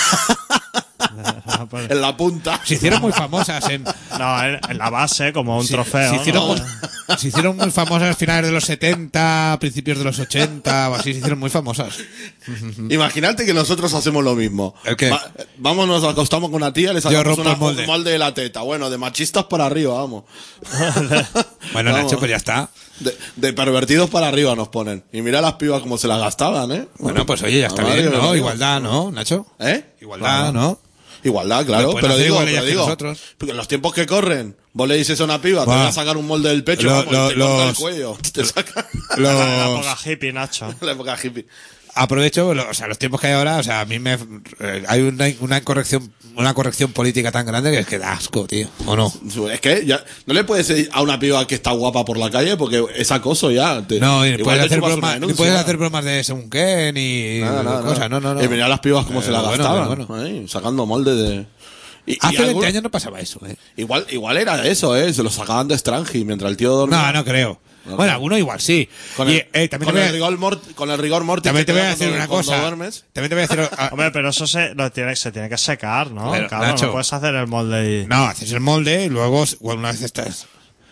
En la punta. Se hicieron muy famosas en la base, como un trofeo. Se hicieron muy famosas a finales de los 70, principios de los 80 o así, se hicieron muy famosas. Imagínate que nosotros hacemos lo mismo. ¿El qué? Vamos, nos acostamos con una tía, le sacamos un molde de la teta. Bueno, de machistas para arriba, vamos. Bueno, vamos. Nacho, pues ya está. De pervertidos para arriba nos ponen. Y mira las pibas como se las gastaban, ¿eh? Bueno, pues oye, ya está bien, ¿no? Igualdad, ¿no, Nacho? Igualdad, ¿no? Igualdad, claro, pero digo, nosotros. porque en los tiempos que corren, vos le dices a una piba, te voy a sacar un molde del pecho, y te corta el cuello, te saca. La época hippie, Nacho. La época hippie. Aprovecho, los tiempos que hay ahora, a mí hay una corrección política tan grande que es que da asco, tío, ¿o no? Es que ya no le puedes decir a una piba que está guapa por la calle porque es acoso ya. No, ni puedes hacer bromas de según qué, ni cosas, no. Y mira las pibas como se la gastaban, ahí, sacando molde de... Hace 20 años no pasaba eso, Igual era eso, se lo sacaban de Strange mientras el tío dormía. No creo. Bueno, alguno igual sí. Con el rigor mortis. También te voy a decir una cosa. También te voy a decir... Hombre, pero eso se tiene que secar, ¿no? Pero, claro, Nacho, no puedes hacer el molde y... No, haces el molde y luego, una vez estás...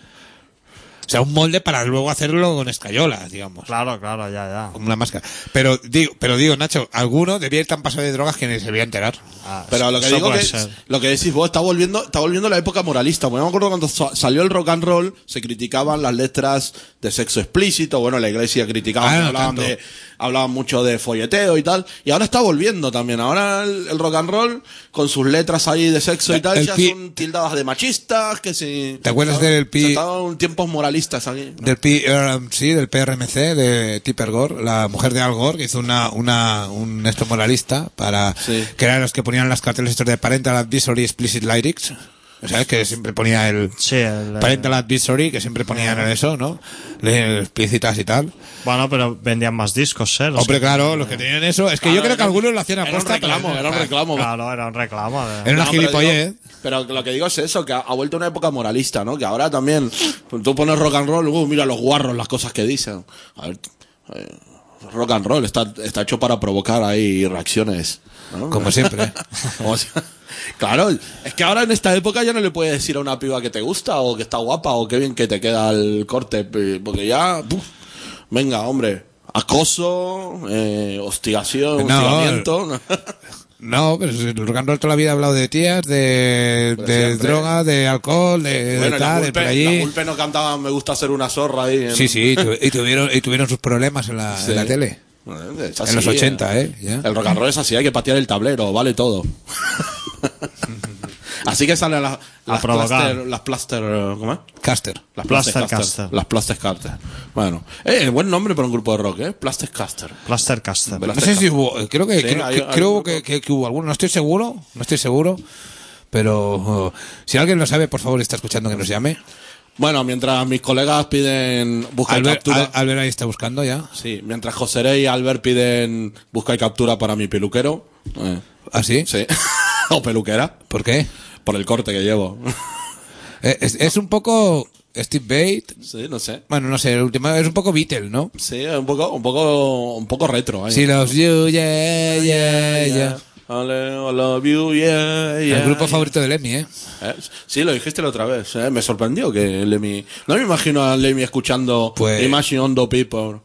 O sea, un molde para luego hacerlo con escayola, digamos. Claro, ya. Como una máscara. Pero digo, Nacho, alguno debía ir tan pasado de drogas que ni se debía enterar. Pero lo que digo que lo que decís vos está volviendo la época moralista. Porque me acuerdo cuando salió el rock and roll, se criticaban las letras de sexo explícito. Bueno, la iglesia criticaba, hablaban mucho de folleteo y tal. Y ahora está volviendo también. Ahora el rock and roll, con sus letras ahí de sexo y tal, ya son tildadas de machistas, que si... ¿Te acuerdas del estaban tiempos moralistas aquí, ¿no? Del PRMC, de Tipper Gore, la mujer de Al Gore, que hizo un esto moralista para que eran los que ponían las carteles estos de Parental Advisory Explicit Lyrics. ¿Sabes? Que siempre ponía el Parental Advisory, que siempre ponían eso, ¿no? Explícitas y tal. Bueno, pero vendían más discos, ¿eh? Hombre, claro, los que tenían eso. Es que yo creo que algunos lo hacían a posta. Era un reclamo. Claro, era un reclamo. Era una gilipollez. Pero lo que digo es eso, que ha vuelto una época moralista, ¿no? Que ahora también, tú pones rock and roll, mira los guarros, las cosas que dicen. A ver, rock and roll está hecho para provocar ahí reacciones, ¿no? Como siempre. Claro, es que ahora en esta época ya no le puedes decir a una piba que te gusta o que está guapa o qué bien que te queda el corte, porque ya, venga, hombre, acoso, hostigamiento. No, pero el rock and roll toda la vida ha hablado de tías, de droga, de alcohol, de tal, de por allí. La Pulpe no cantaba Me gusta ser una zorra ahí. Sí, y tuvieron sus problemas en la tele. En los 80, ¿ya? El rock and roll es así, hay que patear el tablero, vale todo. Así que salen las Plaster, ¿cómo es? Caster. Las Plaster Caster. Bueno, buen nombre para un grupo de rock, Plaster Caster. Plaster Caster. No sé si hubo, creo que hubo alguno, no estoy seguro, pero si alguien lo sabe, por favor, está escuchando, que nos llame. Bueno, mientras mis colegas piden busca y captura. Albert ahí está buscando ya. Sí, mientras Joseré y Albert piden busca y captura para mi peluquero. ¿Ah, sí? Sí. O peluquera. ¿Por qué? Por el corte que llevo. Es un poco Steve Bate. Sí, no sé. Bueno, no sé, el último es un poco Beatle, ¿no? Sí, un poco retro. Sí, los You, yeah. I love you, yeah. El grupo favorito de Lemmy, Sí, lo dijiste la otra vez. Me sorprendió que Lemmy... No me imagino a Lemmy escuchando Imagine on the People.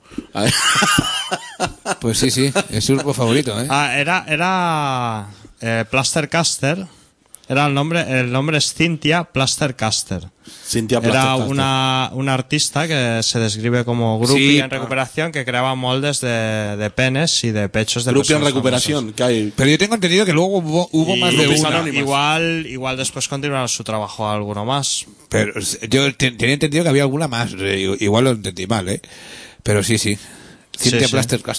Pues sí, es su grupo favorito, Era Plaster Caster. Era el nombre es Cynthia Plaster Caster. Era una artista que se describe como groupie en recuperación, que creaba moldes de penes y de pechos de groupie en recuperación, que hay. Pero yo tengo entendido que luego hubo más de una. Igual después continuaron su trabajo alguno más. Pero yo tenía entendido que había alguna más. Igual lo entendí mal, Pero sí. Cynthia Plaster Caster.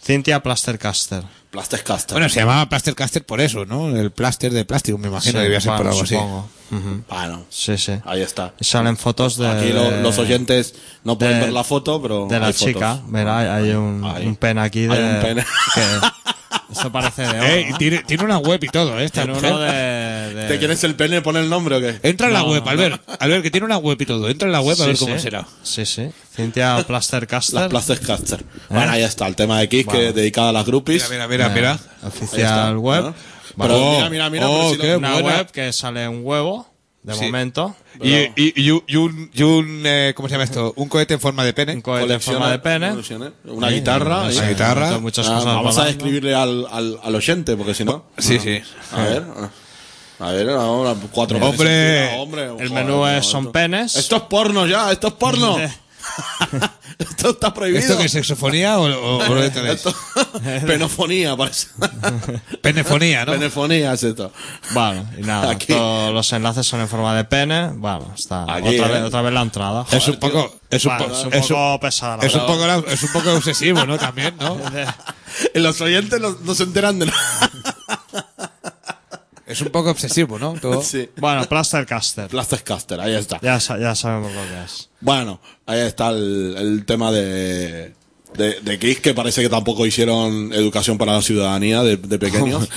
Cynthia Plastercaster. Plastercaster. Bueno, se llamaba Plastercaster por eso, ¿no? El plaster de plástico, me imagino, Sí, debía ser por bueno, algo supongo. Bueno, Sí, sí. ahí está. Y salen fotos de... Aquí los oyentes no pueden de- ver la foto, pero de la hay chica. fotos. Verá, hay Ahí. un pene aquí de... Hay un pene. Esto parece de oro, ¿no? Tiene una web y todo, esta Tiene mujer. uno de... ¿Te quieres el pene? ¿Pone el nombre o qué? Entra en la No, web, Albert, que tiene una web y todo. Entra en la web a ver cómo será. Sí, sí. Cynthia Plastercaster. Las Plastercaster. Bueno, ahí está, el tema de Kiss, que es dedicado a las groupies. Mira. Oficial web. ¿no? Vale. Pero mira, pero si qué lo- Una buena. web que sale un huevo, de Sí. momento. Y un ¿cómo se llama esto? Un cohete en forma de pene. Un cohete en forma de pene. Una guitarra. Sí, ahí. Una guitarra. Muchas Ah, cosas vamos a volando. describirle al oyente, porque si no. Sí, sí. A ver, ahora 4 Hombre, El menú son penes. Esto es porno ya, esto es porno. Esto está prohibido. ¿Esto qué es sexofonía o lo tenéis? Esto- Penofonía, parece. Penefonía, ¿no? Penefonía es esto. Bueno, y nada, Aquí. todos los enlaces son en forma de pene. Bueno, está. Aquí, Otra vez la entrada. Es un poco, es un, Bueno, po- es un es un- poco pesada. la es un verdad. poco, es un poco obsesivo, ¿no? También, ¿no? Los oyentes no se enteran de nada. Es un poco obsesivo, ¿no? Todo. Sí. Bueno, Plastercaster. Plastercaster, ahí está. Ya sabemos lo que es. Bueno, ahí está el tema de Kiss, que parece que tampoco hicieron educación para la ciudadanía de pequeños.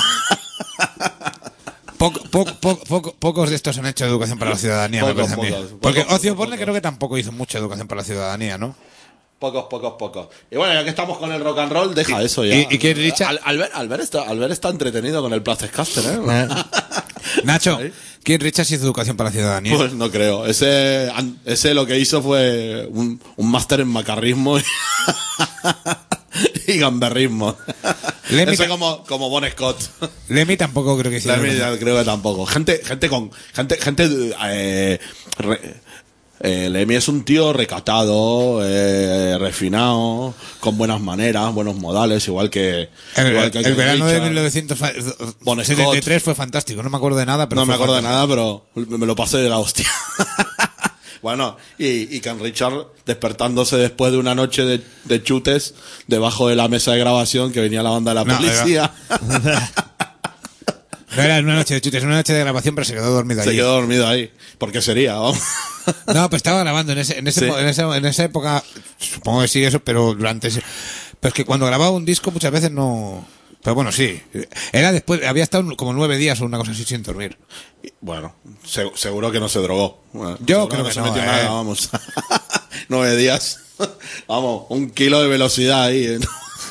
Pocos de estos han hecho educación para la ciudadanía, me Pocos, parece a mí. pocos, Porque pocos, Ozzy Osbourne pocos. creo que tampoco hizo mucha educación para la ciudadanía, ¿no? Pocos. Y bueno, ya que estamos con el rock and roll, deja eso ya. y Keith Richards? Albert está entretenido con el Plastercaster, ¿eh? Nacho, Ahí. Keith Richards hizo educación para la ciudadanía. Pues no creo. Ese lo que hizo fue un máster en macarrismo y gamberrismo. Lemmy Ese ta- como Bon Scott. Lemmy tampoco creo que hiciera. Lemmy educación. ya creo que tampoco. Lemmy es un tío recatado, refinado, con buenas maneras, buenos modales, igual que El verano de Richard. Bon 1973 fue fantástico, no me acuerdo de nada, pero No me fue acuerdo de fantástico. nada, pero me lo pasé de la hostia. Bueno, y Ken Richard despertándose después de una noche de chutes debajo de la mesa de grabación que venía la banda de la No, policía. No era una noche de chutes, era una noche de grabación, pero se quedó dormido Se allí. quedó dormido ahí. ¿Por qué sería? Vamos. No, pues estaba grabando en Sí. esa época, supongo que sí, eso, pero durante ese... Pero es que cuando grababa un disco muchas veces no... Pero bueno, sí. Era después, había estado como 9 días o una cosa así sin dormir. Bueno, seguro que no se drogó. Bueno, Yo seguro creo que se no, metió nada, vamos. 9 días. Vamos, 1 kilo de velocidad ahí. ¿eh?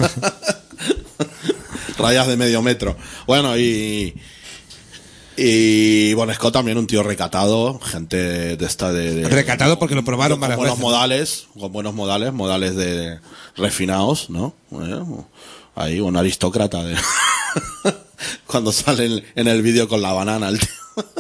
Rayas de medio metro. Bueno, y Bon Scott también un tío recatado, gente de esta de Recatado porque lo probaron con varias buenos veces. modales, con buenos modales de refinados, ¿no? Ahí un aristócrata de cuando sale en el vídeo con la banana el tío.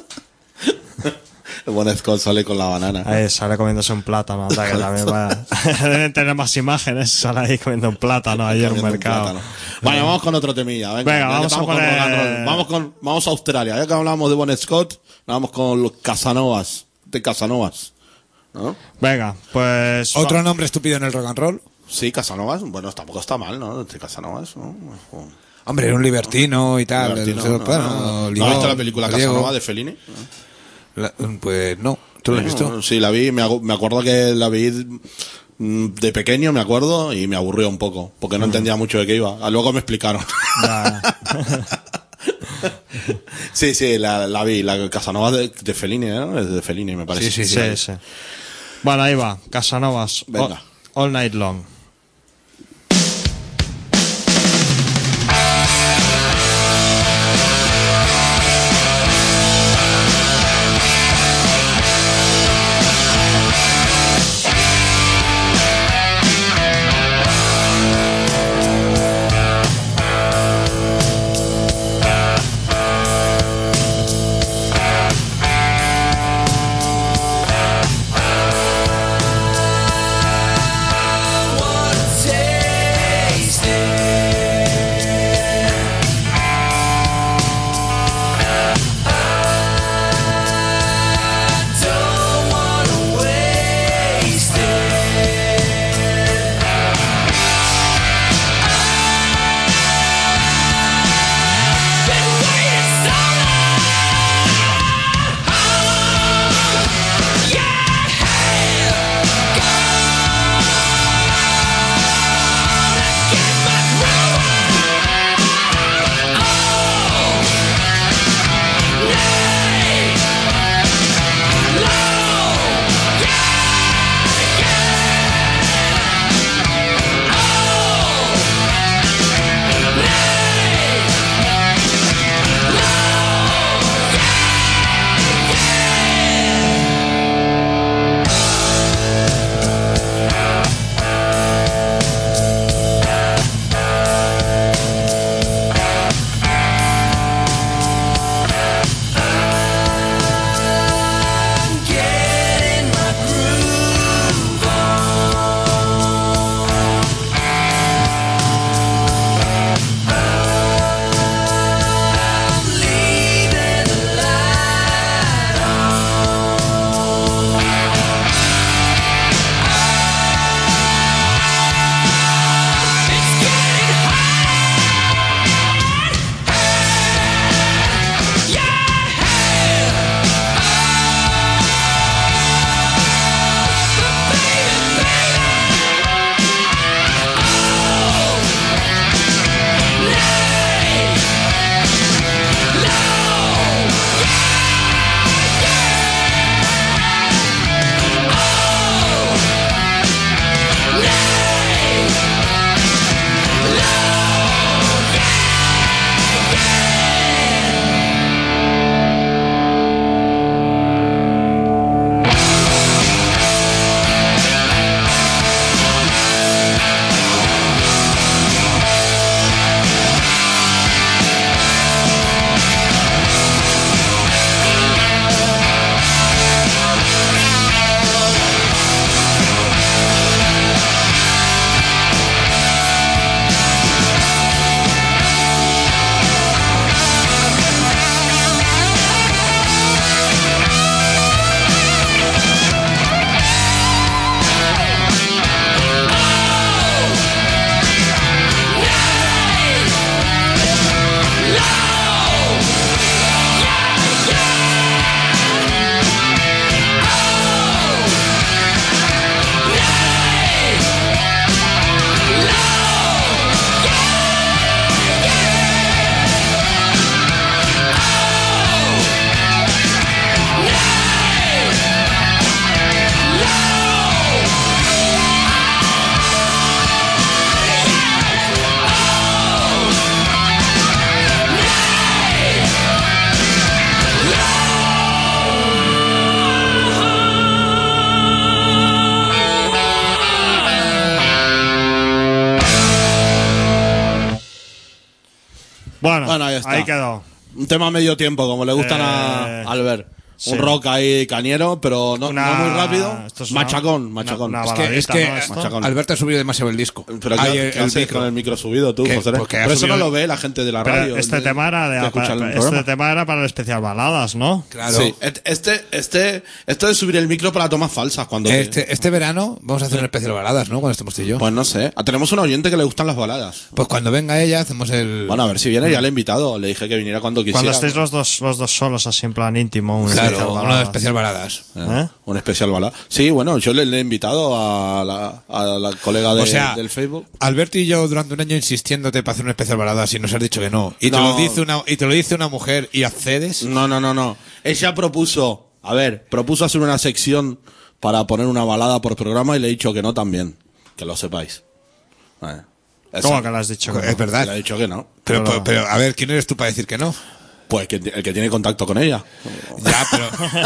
El Bon Scott sale con la banana. Ahí sale comiéndose un plátano, anda, que también va. Deben tener más imágenes, sale ahí comiendo un plátano ahí en un Comiendo un mercado. plátano. Vale, vamos con otro temilla. Venga, Venga, ya que vamos a estamos con poner- rock and roll. Vamos a Australia. Ya que hablamos de Bon Scott, vamos con los Casanovas. De Casanovas. ¿No? Venga, pues. Otro nombre estúpido en el rock and roll. Sí, Casanovas. Bueno, tampoco está mal, ¿no? De Casanovas, ¿no? Hombre, era un libertino y tal. Libertino, ¿No has visto la película gallego. Casanova de Fellini? Pues no. ¿Tú lo has visto? Sí, la vi. Me acuerdo que la vi de pequeño, me acuerdo, y me aburrió un poco, porque no entendía mucho de qué iba. Luego me explicaron. Ya. Sí, la vi. La Casanova de Fellini, ¿no? Es de Fellini, me parece. Sí. Bueno, ahí va. Casanovas. Venga. All Night Long. One Bueno, ahí está. ahí quedó. Un tema medio tiempo, como le gustan a Albert. Sí. Un rock ahí cañero, pero no muy rápido. Es machacón. una Es que baladita, ¿no? Machacón. Alberto ha subido demasiado el disco. Pero ¿qué haces con el micro subido tú, José? Porque ha Pero eso subido- no lo ve la gente de la Pero radio. este tema era para el especial baladas, ¿no? Claro. Sí, esto de subir el micro para tomas falsas. Cuando Este verano vamos a hacer un especial baladas, ¿no? Cuando estemos tú y yo. Pues no sé. Tenemos un oyente que le gustan las baladas. Pues cuando venga ella hacemos el... Bueno, a ver si viene, ya le he invitado. Le dije que viniera cuando quisiera. Cuando estéis los dos solos, así en plan íntimo. Claro, uno de especial baladas. Un especial balada. Sí, bueno, yo le he invitado a la colega del Facebook. Alberto y yo durante un año insistiéndote para hacer un especial baladas y nos has dicho que no. Y No. te lo dice una mujer y accedes. No. Ella propuso hacer una sección para poner una balada por programa y le he dicho que no también. Que lo sepáis. Vale. ¿Cómo que le has dicho que no? Es verdad. Le he dicho que no. Pero, a ver, ¿quién eres tú para decir que no? Pues el que tiene contacto con ella. Ya, pero...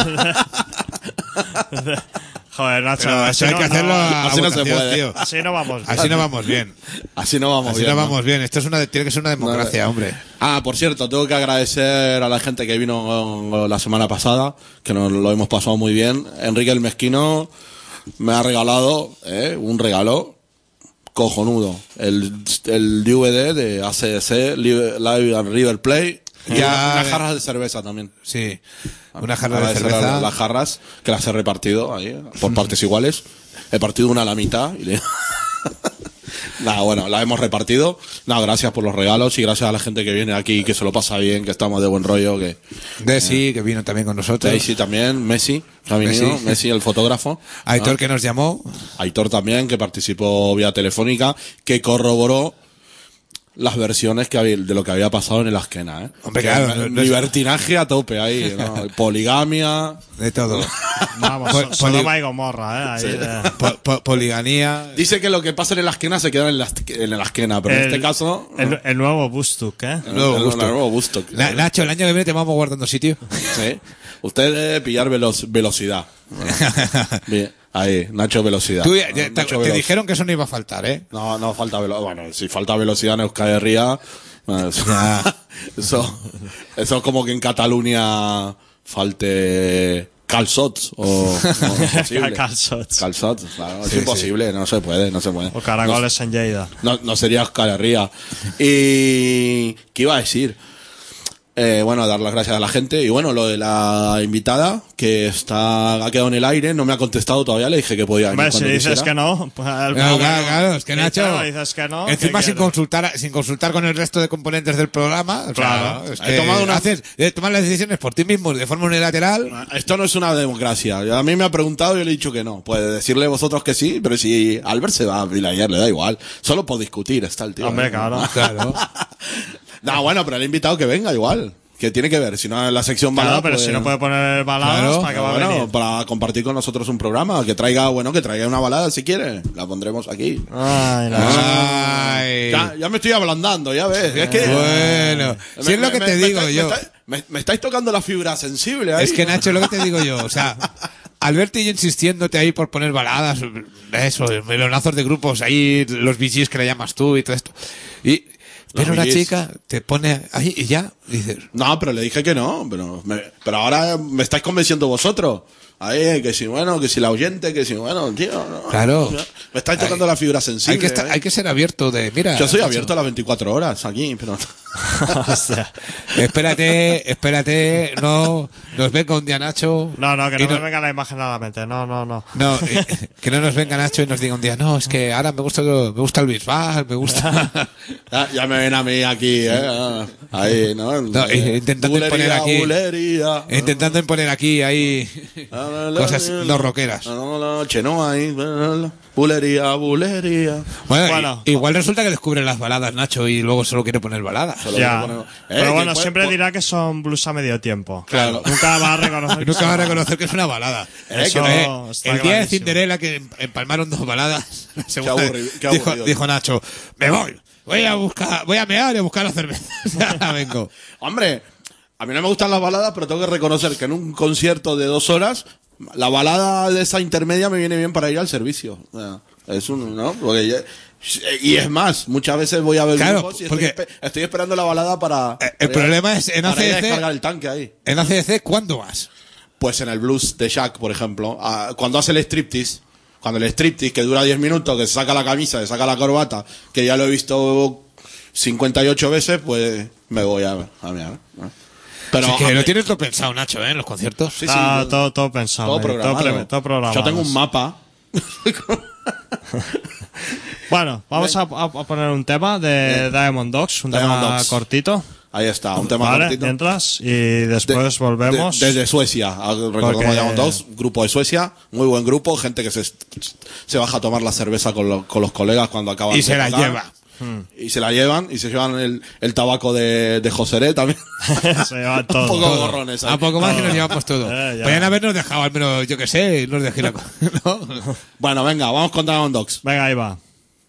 Joder, Nacho, Pero así hay que hacerlo a así no se votación, puede. tío. Así no vamos bien. Así no vamos bien. Así no vamos Así bien. no ¿no? vamos bien. Esto tiene que ser una democracia, hombre. Por cierto, tengo que agradecer a la gente que vino la semana pasada, que nos lo hemos pasado muy bien. Enrique el Mezquino me ha regalado un regalo cojonudo. El DVD de ACDC, Live and River Play. Y unas jarras de cerveza también. Sí. Una jarra de Agradecer a cerveza. las jarras, que las he repartido ahí, por partes iguales. He partido una a la mitad y Nada, bueno, la hemos repartido. Nada, gracias por los regalos y gracias a la gente que viene aquí, que se lo pasa bien, que estamos de buen rollo. Daisy, que vino también con nosotros. Daisy también, Messi, que ha venido, Messi el fotógrafo. Aitor, que nos llamó. Aitor también, que participó vía telefónica, que corroboró las versiones que había, de lo que había pasado en el Azquena, Hombre, claro, libertinaje a tope ahí, ¿no? Poligamia, de todo. Vamos, Sodoma y Gomorra, ahí, Poligamia. Dice que lo que pasa en el Azquena se queda en el Azquena, pero en este caso el nuevo Bustuk, el nuevo Woodstock. Nacho, el año que viene te vamos guardando sitio. Sí. Usted debe pillar velocidad. Bien. Ahí, Nacho Velocidad. Te dijeron que eso no iba a faltar, ¿eh? No falta velocidad. Bueno, si falta velocidad en Euskal Herria, eso es como que en Cataluña falte calzots o calzots, claro, es imposible, no se puede. O caracoles en Lleida. No sería Euskal Herria. Y ¿qué iba a decir? Bueno, dar las gracias a la gente y bueno, lo de la invitada que ha quedado en el aire, no me ha contestado todavía, le dije que podía venir. Si dices quisiera. que no, pues claro, es que Nacho, dices que no, encima sin consultar con el resto de componentes del programa, claro, es que tomar las decisiones por ti mismo de forma unilateral. Esto no es una democracia. A mí me ha preguntado y yo le he dicho que no. Puede decirle vosotros que sí, pero si Albert se va a Vilayer, le da igual. Solo por discutir está el tío. Hombre, claro. No, bueno, pero le he invitado que venga igual. Que tiene que ver, si no en la sección balada. Claro, pero si no puede poner baladas, ¿para qué va a venir? Para compartir con nosotros un programa, que traiga una balada si quiere. La pondremos aquí. Ya me estoy ablandando, ya ves. Es que, bueno, si es lo que te digo yo. Me estáis tocando la fibra sensible ahí. Es que Nacho, es lo que te digo yo, o sea, Alberto y yo insistiéndote ahí por poner baladas, eso, melonazos de grupos, ahí los VGs que le llamas tú y todo esto. Y pero una chica te pone ahí y ya dices. No, pero le dije que no, pero ahora me estáis convenciendo vosotros. Ahí, que si la oyente, que si tío. No, claro. Me estáis tocando la fibra sensible. Hay que ser abierto mira. Yo soy abierto a las 24 horas aquí, pero. Espérate, no nos venga un día Nacho. No, que no me venga la imagen a la mente, no. No, que no nos venga Nacho y nos diga un día, no, es que ahora me gusta el Bisbal, me gusta. ya me ven a mí aquí, ahí, ¿no? Intentando imponer aquí, ahí cosas no rockeras. Chenoa ahí, bulería. Bueno, igual resulta que descubre las baladas Nacho y luego solo quiere poner baladas. Pero bueno, siempre dirá que son blues a medio tiempo. Claro. Nunca va a reconocer que que es una balada. El día de Cinderella que empalmaron 2 baladas, la segunda, qué aburrido. dijo Nacho, me voy a mear y a buscar la cerveza. Ya vengo. Hombre, a mí no me gustan las baladas, pero tengo que reconocer que en un concierto de 2 horas, la balada de esa intermedia me viene bien para ir al servicio. Es un, ¿no? Porque y es más, muchas veces voy a ver grupos y estoy esperando la balada para... El problema es en ACDC... descargar el tanque ahí. En ACDC, ¿cuándo vas? Pues en el blues de Jack, por ejemplo. Cuando hace el striptease, que dura 10 minutos, que se saca la camisa, se saca la corbata, que ya lo he visto 58 veces, pues me voy a mirar. Pero sí, que lo tienes todo pensado, Nacho, ¿eh? En los conciertos. Sí, todo pensado. Todo programado. Todo programado. Yo tengo un mapa. Bueno, vamos a poner un tema de Diamond Dogs, un tema cortito. Ahí está, un tema cortito. Entras y después volvemos. Desde Suecia, recordamos Diamond Dogs, grupo de Suecia, muy buen grupo, gente que se baja a tomar la cerveza con los colegas cuando acaban y se la lleva. Y se la llevan, y se llevan el tabaco de Joseré también. Se llevan todo. Un poco gorrones. A poco más que nos llevamos todo. Podrían habernos dejado, al menos, yo que sé, nos dejé la... ¿no? Bueno, venga, vamos con Diamond Dogs. Venga, ahí va.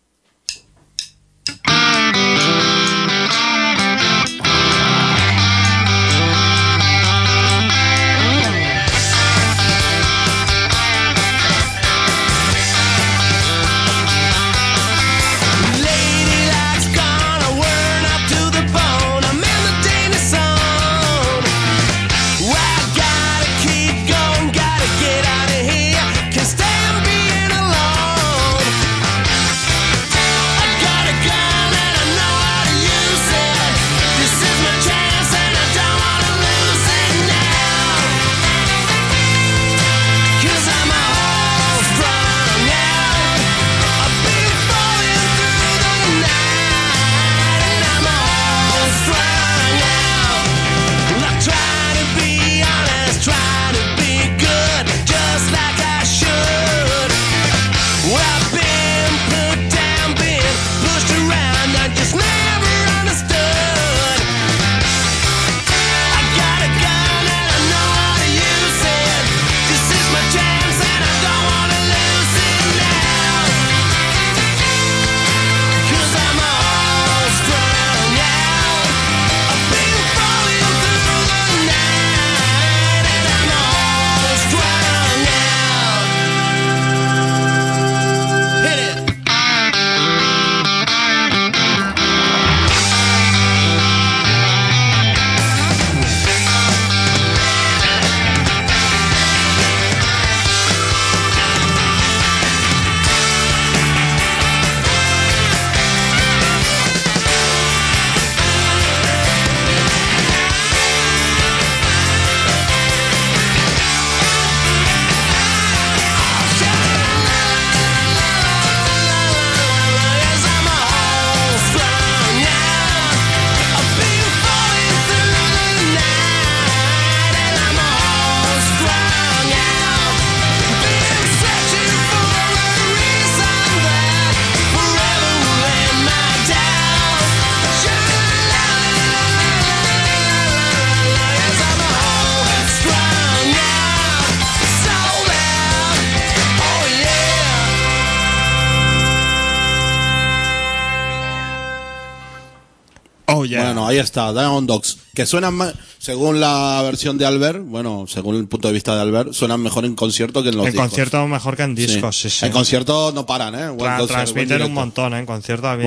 Bueno, ahí está, Diamond Dogs, que suenan más, según la versión de Albert, bueno, según el punto de vista de Albert, suenan mejor en concierto que en los discos. En concierto mejor que en discos, sí. En concierto no paran, transmiten un montón, en concierto a mí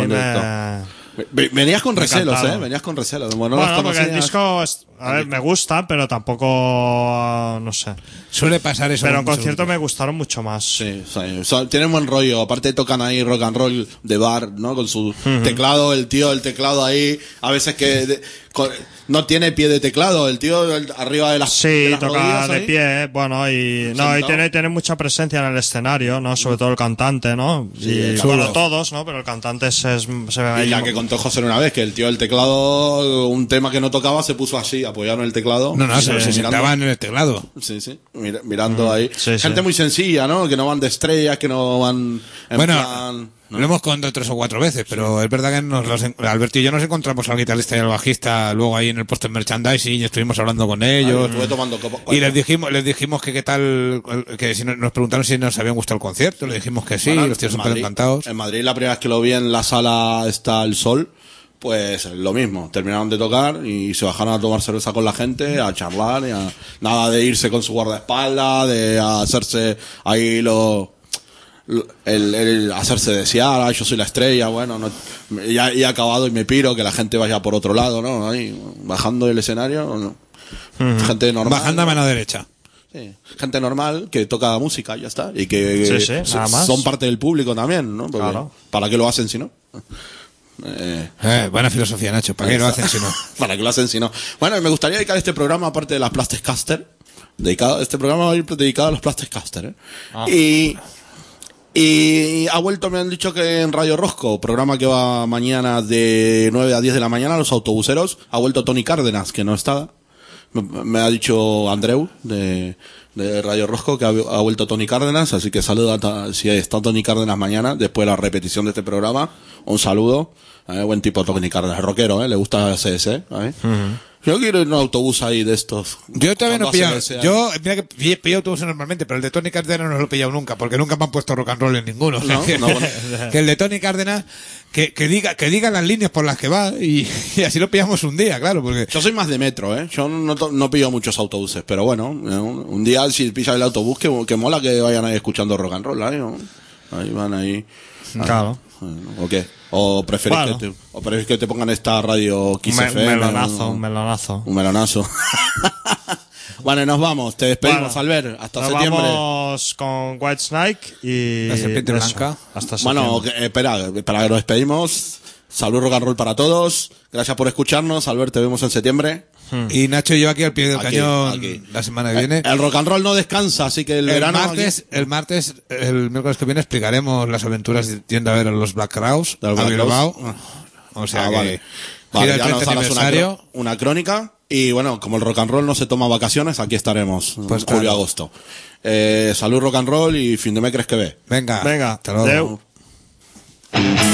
Venías con recelos, venías con recelos. Bueno, porque el disco, me gusta, pero tampoco, no sé. Suele pasar eso. Pero en concierto me gustaron mucho más. Sí. Tienen buen rollo. Aparte tocan ahí rock and roll de bar, ¿no? Con su teclado, el tío del teclado ahí. A veces que no tiene pie de teclado, el tío arriba de las Sí, toca de pie, bueno, y tiene mucha presencia en el escenario, ¿no? Sobre todo el cantante, ¿no? Sí, bueno, todos, ¿no? Pero el cantante se ve ahí. Y la que contó José una vez, que el tío del teclado, un tema que no tocaba, se puso así, apoyado en el teclado. Se sentaba en el teclado. Sí, mirando ahí. Gente muy sencilla, ¿no? Que no van de estrellas, que no van en plan... ¿no? Lo hemos contado 3 o 4 veces, pero es verdad que Alberto y yo nos encontramos al guitarrista y al bajista luego ahí en el puesto de merchandising y estuvimos hablando con ellos. Estuve tomando y les dijimos que qué tal, que si nos preguntaron si nos habían gustado el concierto, le dijimos que sí, los tíos súper encantados. En Madrid, la primera vez que lo vi en la sala está El Sol, pues lo mismo, terminaron de tocar y se bajaron a tomar cerveza con la gente, a charlar, nada de irse con su guardaespaldas, de hacerse ahí el hacerse desear, yo soy la estrella, bueno, no, ya he acabado y me piro, que la gente vaya por otro lado, ¿no? Ahí, bajando del escenario, ¿no? Gente normal. Bajando a mano derecha. Sí, gente normal que toca música y ya está. Y que nada más. son parte del público también, ¿no? Porque, claro. ¿para qué lo hacen si no? Buena filosofía, Nacho. ¿Para qué lo hacen si no? ¿Para qué lo hacen si no? Bueno, me gustaría dedicar este programa, aparte de las Plastescaster, este programa va a ir dedicado a los Plastescaster, Y ha vuelto, me han dicho que en Radio Rosco, programa que va mañana de 9 a 10 de la mañana, los autobuseros, ha vuelto Tony Cárdenas, que no estaba. Me ha dicho Andreu de Radio Rosco que ha vuelto Tony Cárdenas, así que saluda si está Tony Cárdenas mañana, después de la repetición de este programa. Un saludo. Buen tipo Tony Cárdenas, rockero, le gusta CS. Yo quiero ir en un autobús ahí de estos. Yo todavía no he pillado. Yo, mira que pillo autobuses normalmente, pero el de Tony Cárdenas no lo he pillado nunca, porque nunca me han puesto rock and roll en ninguno. No, bueno. Que el de Tony Cárdenas, que diga las líneas por las que va, y así lo pillamos un día, claro, porque... Yo soy más de metro, Yo no pillo muchos autobuses, pero bueno, un día si pillas el autobús, que mola que vayan ahí escuchando rock and roll, ahí van ahí. Claro. ¿O qué? ¿O preferís, que te pongan esta radio Kiss FM? Un melonazo. Un melonazo. Bueno, nos vamos. Te despedimos, Albert. Hasta septiembre. Nos vamos con White Snake y... La serpiente blanca. Hasta septiembre. Bueno, espera que nos despedimos. Salud rock and roll para todos. Gracias por escucharnos. Albert, te vemos en septiembre. Y Nacho y yo aquí al pie del cañón la semana que viene. El rock and roll no descansa, así que el verano... El miércoles que viene explicaremos las aventuras yendo a ver a los Black Crowes a Bilbao. O sea que... Vale, ya nos harás una crónica. Y bueno, como el rock and roll no se toma vacaciones, aquí estaremos. Pues julio-agosto. Salud rock and roll y fin de mes crees que ve. Venga. Venga. Hasta luego. Adeu.